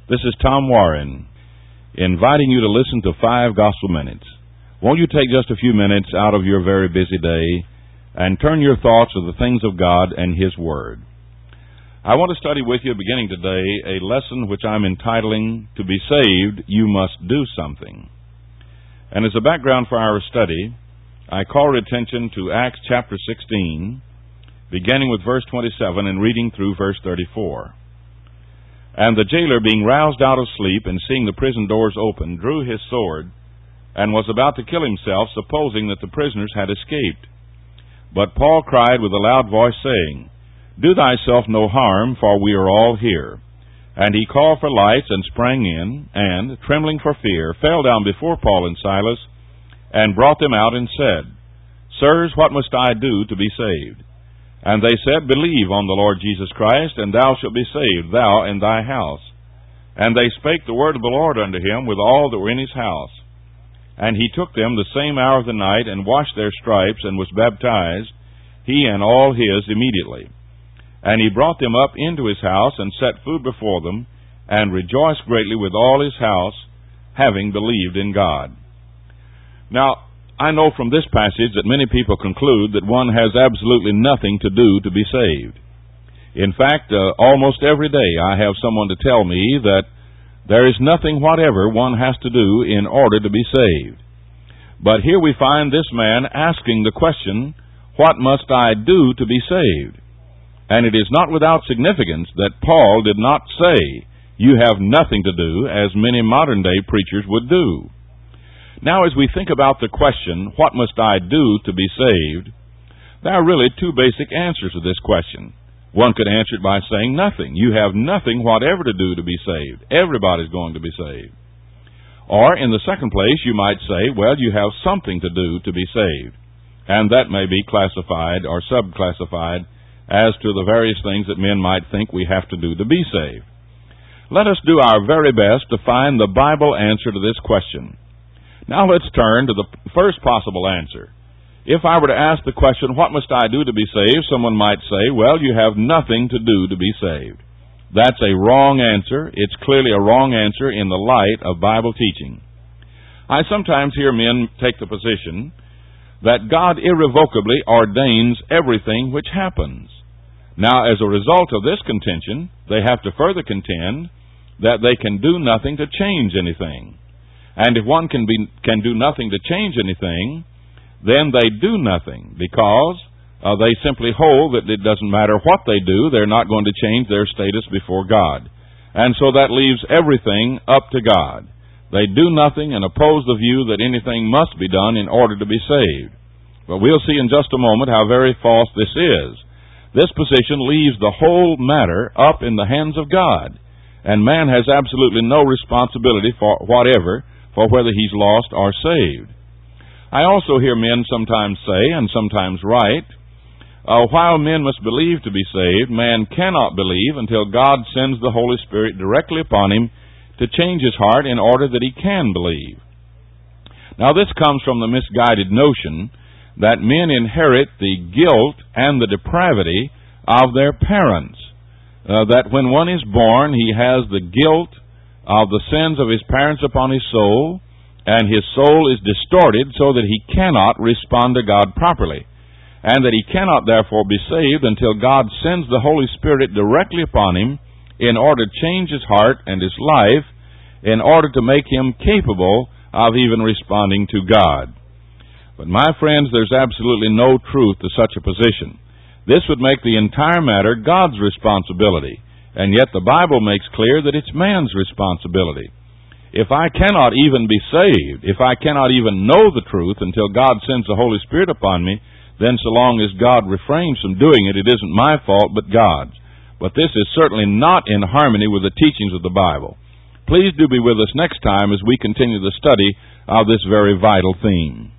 This is Tom Warren, inviting you to listen to 5 Gospel Minutes. Won't you take just a few minutes out of your very busy day and turn your thoughts to the things of God and His Word? I want to study with you, beginning today, a lesson which I'm entitling, "To be saved, you must do something." And as a background for our study, I call your attention to Acts chapter 16, beginning with verse 27 and reading through verse 34. And the jailer, being roused out of sleep, and seeing the prison doors open, drew his sword, and was about to kill himself, supposing that the prisoners had escaped. But Paul cried with a loud voice, saying, "Do thyself no harm, for we are all here." And he called for lights, and sprang in, and, trembling for fear, fell down before Paul and Silas, and brought them out, and said, "Sirs, what must I do to be saved?" And they said, "Believe on the Lord Jesus Christ, and thou shalt be saved, thou and thy house." And they spake the word of the Lord unto him with all that were in his house. And he took them the same hour of the night, and washed their stripes, and was baptized, he and all his, immediately. And he brought them up into his house, and set food before them, and rejoiced greatly with all his house, having believed in God. Now, I know from this passage that many people conclude that one has absolutely nothing to do to be saved. In fact, almost every day I have someone to tell me that there is nothing whatever one has to do in order to be saved. But here we find this man asking the question, "What must I do to be saved?" And it is not without significance that Paul did not say, "You have nothing to do," as many modern-day preachers would do. Now, as we think about the question, "What must I do to be saved?" there are really 2 basic answers to this question. One could answer it by saying nothing. You have nothing whatever to do to be saved. Everybody's going to be saved. Or, in the second place, you might say, well, you have something to do to be saved. And that may be classified or subclassified as to the various things that men might think we have to do to be saved. Let us do our very best to find the Bible answer to this question. Now let's turn to the first possible answer. If I were to ask the question, "What must I do to be saved?" someone might say, "Well, you have nothing to do to be saved." That's a wrong answer. It's clearly a wrong answer in the light of Bible teaching. I sometimes hear men take the position that God irrevocably ordains everything which happens. Now, as a result of this contention, they have to further contend that they can do nothing to change anything. And if one can do nothing to change anything, then they do nothing, because they simply hold that it doesn't matter what they do, they're not going to change their status before God. And so that leaves everything up to God. They do nothing and oppose the view that anything must be done in order to be saved. But we'll see in just a moment how very false this is. This position leaves the whole matter up in the hands of God, and man has absolutely no responsibility for whether he's lost or saved. I also hear men sometimes say, and sometimes write, while men must believe to be saved, man cannot believe until God sends the Holy Spirit directly upon him to change his heart in order that he can believe. Now this comes from the misguided notion that men inherit the guilt and the depravity of their parents. That when one is born, he has the guilt of the sins of his parents upon his soul, and his soul is distorted so that he cannot respond to God properly, and that he cannot therefore be saved until God sends the Holy Spirit directly upon him in order to change his heart and his life, in order to make him capable of even responding to God. But my friends, there's absolutely no truth to such a position. This would make the entire matter God's responsibility, and yet the Bible makes clear that it's man's responsibility. If I cannot even be saved, if I cannot even know the truth until God sends the Holy Spirit upon me, then so long as God refrains from doing it, it isn't my fault but God's. But this is certainly not in harmony with the teachings of the Bible. Please do be with us next time as we continue the study of this very vital theme.